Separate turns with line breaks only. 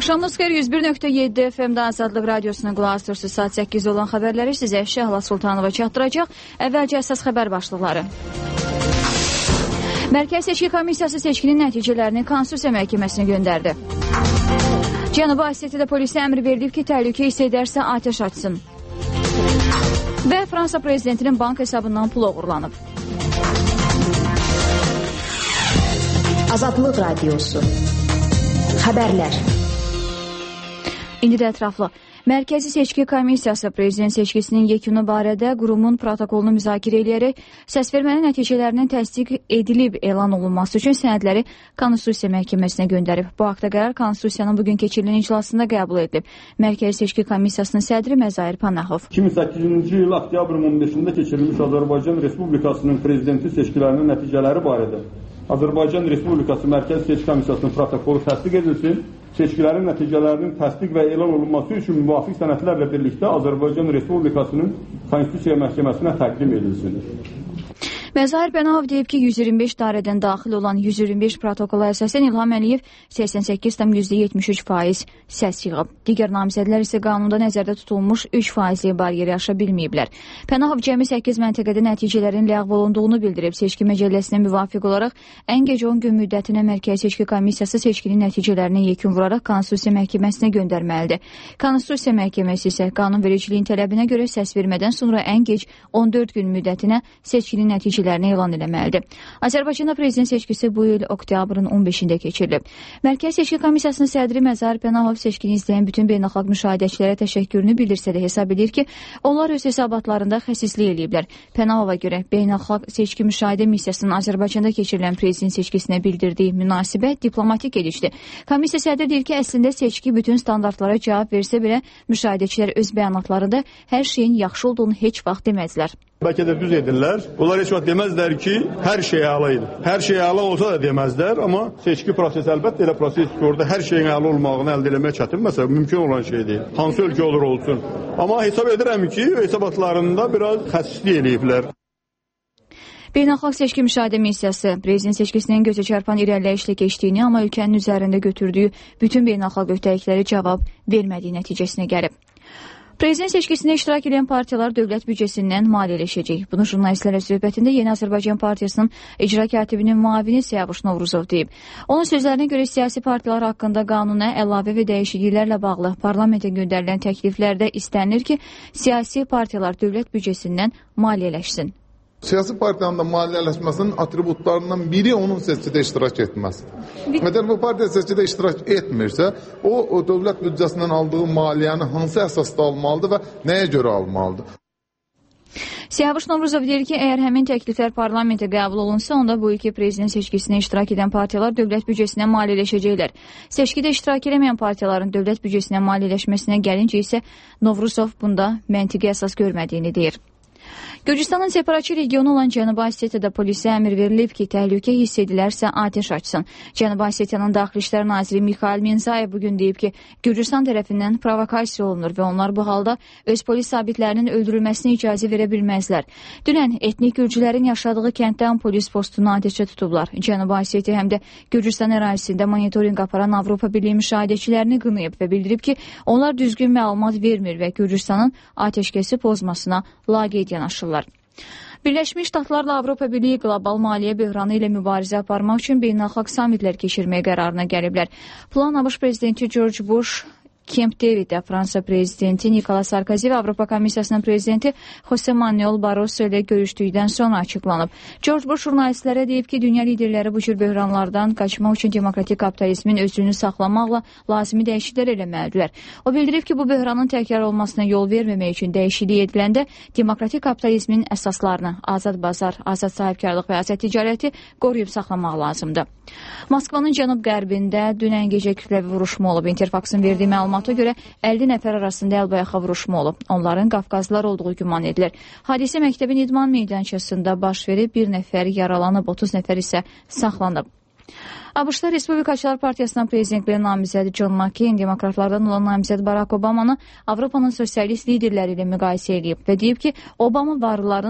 Axşamınız xeyir, 101.7 FM-də Azadlıq Radiosuna qulaq asırsınız. Saat 8 olan xəbərləri sizə Şəhla Sultanova çatdıracaq. Əvvəlcə əsas xəbər başlıqları. Mərkəzi Seçki Komissiyası seçkinin nəticələrini Konstitusiya Məhkəməsinə göndərdi. Cənubi Osetiyada polisə əmr verilib ki, təhlükə hiss edərsə atəş açsın. Və Fransa prezidentinin bank hesabından pul oğurlanıb.
Azadlıq Radiosu. Xəbərlər.
İndi də ətraflı. Mərkəzi Seçki Komissiyası prezident seçkisinin yekunu barədə qurumun protokolunu müzakirə edərək səsvermənin nəticələrinin təsdiq edilib elan olunması üçün sənədləri Konstitusiya Məhkəməsinə göndərib. Bu haqda qərar Konstitusiyanın bugün keçirilən iclasında qəbul edilib. Mərkəzi Seçki Komissiyasının sədri Məzahir Pənahov.
2008-ci il oktyabrın 15-də keçirilmiş Azərbaycan Respublikasının prezidenti seçkilərinin nəticələri barədə Azərbaycan Respublikası Mərkəzi Seçki Komissiyasının protokolu təsdiq edilsin. Seçkilərin nəticələrinin təsdiq və elan olunması üçün müvafiq sənədlərlə birlikdə Azərbaycan Respublikasının Konstitusiya Məhkəməsinə təqdim edilsin.
Məzahir Pənahov deyib ki, 125 dairədən daxil olan 125 protokola əsasən İlham Əliyev 88,73% səs yığıb. Digər namizədlər isə qanunda nəzərdə tutulmuş 3%lik bariyeri aşa bilməyiblər. Pənahov cəmi 8 məntəqədə nəticələrin ləğv olunduğunu bildirib. Seçki məcəlləsinə müvafiq olaraq ən gec 10 gün müddətinə Mərkəzi Seçki Komissiyası seçkinin nəticələrinə yekun vuraraq Konstitusiya Məhkəməsinə göndərməlidir. Konstitusiya Məhkəməsi isə qanunvericiliyin tələbinə görə səs vermədən sonra ən gec 14 gün müddətinə seçkinin nəticələrini elan eləməlidir. Azərbaycanda prezident seçkisi bu il oktyabrın 15-də keçirilib. Mərkəzi Seçki Komissiyasının sədri Məzahir Pənahov seçkini izləyən bütün beynəlxalq müşahidəçilərə təşəkkürünü bildirsə də hesab edir ki, onlar öz hesabatlarında xəsislik eləyiblər. Pənahova görə beynəlxalq seçki müşahidə missiyasının Azərbaycanda keçirilən prezident seçkisinə bildirdiyi münasibət diplomatik gedişdir. Komissiya sədri deyir ki, əslində seçki bütün standartlara cavab versə belə müşahidəçilər öz bəyanatlarında hər şeyin yaxşı olduğunu heç vaxt deməzlər.
Bəlkə də düz edirlər. Onlar heç vaxt deməzlər ki, hər şey əla idi. Hər şey əla olsa da deməzlər, amma seçki prosesi əlbəttə elə proses ki, orada hər şeyin əla olmağını əldə etmək çətin məsələ, mümkün olan şey deyil. Hansı ölkə olur olsun. Amma hesab edirəm ki, hesabatlarında biraz xəsislik eləyiblər.
Beynəlxalq Seçki Müşahidə Missiyası prezident seçkisinin gözə çarpan irəliləyişlə keçdiyini, amma ölkənin üzərində götürdüyü bütün beynəlxalq öhdəlikləri cavab vermədiyi nəticəsinə gəlib. Prezident seçkisində iştirak edən partiyalar dövlət büdcəsindən maliyyələşəcək. Bunu jurnalistlərlə söhbətində Yeni Azərbaycan Partiyasının icra katibinin müavini Siyavuş Novruzov deyib. Onun sözlərinə görə siyasi partiyalar haqqında qanuna əlavə və dəyişikliklərlə bağlı parlamentə göndərilən təkliflərdə istənilir ki, siyasi partiyalar dövlət büdcəsindən maliyyələşsin.
Siyasi partiyanın da maliyyələşməsinin atributlarından biri onun seçkidə iştirak etməsidir. Əgər bu partiya seçkidə iştirak etmirsə, o dövlət büdcəsindən aldığı maliyyəni hansı əsasda almalıdır və nəyə görə almalıdır?
Siyavuş Novruzov deyir ki, əgər həmin təkliflər parlamentə qəbul olunsa, onda bu ilki prezident seçkisinə iştirak edən partiyalar dövlət büdcəsinə maliyyələşəcəklər. Seçkidə iştirak etməyən partiyaların dövlət büdcəsinə maliyyələşməsinə gəlincə isə Novruzov bunda məntiqi əsas görmədiyini deyir. Gürcüstanın separatçı regionu olan Cənubi Osetiyada polisə əmr verilib ki, təhlükə hiss edilərsə atəş açsın. Cənubi Osetiyanın Daxili İşlər naziri Mikhail Minzayev bugün deyib ki, Gürcüstan tərəfindən provokasiya olunur və onlar bu halda öz polis zabitlərinin öldürülməsinə icazə verə bilməzlər. Dünən etnik gürcülərin yaşadığı kənddən polis postunu atəşə tutublar. Cənubi Osetiya həm də Gürcüstan ərazisində monitorinq aparan Avropa Birliyi müşahidəçilərini qınayıb və bildirib ki, onlar düzgün məlumat vermir və Gürcüstanın atəşkəsi pozmasına laqeyd yanaşırlar. Birləşmiş Ştatlarla Avropa Birliyi qlobal maliyyə böhranı ilə mübarizə aparmaq üçün beynəlxalq sammitlər keçirməyə qərarına gəliblər. Plan ABŞ prezidenti George Bush, Camp Daviddə Fransa prezidenti Nicolas Sarkozy və Avropa Komissiyasının prezidenti José Manuel Barroso ilə görüşdükdən sonra açıqlanıb. George Bush jurnalistlərə deyib ki, dünya liderləri bu cür böhranlardan qaçmaq üçün demokratik kapitalizmin özünü saxlamaqla lazımi dəyişikliklər eləməlidirlər. O bildirib ki, bu böhranın təkrar olmasına yol verməmək üçün dəyişiklik ediləndə demokratik kapitalizmin əsaslarını, azad bazar, azad sahibkarlıq və azad ticarəti qoruyub saxlamaq lazımdır. Moskvanın cənub-qərbində dünən gecə kütləvi vuruşma olub. Interfaxın verdiyi məlumata görə 50 nəfər arasında əlbayaxa vuruşma olub. Onların Qafqazlılar olduğu güman edilir. Hadisə məktəbin idman meydançasında baş verib, bir nəfər yaralanıb, 30 nəfər isə saxlanıb. ABŞ-da Respublikaçılar Partiyasının prezidentliyə namizədi John McCain demokratlardan olan namizəd Barack Obamanı Avropanın sosialist liderləri ilə müqayisə edib və deyib ki, Obama varlıların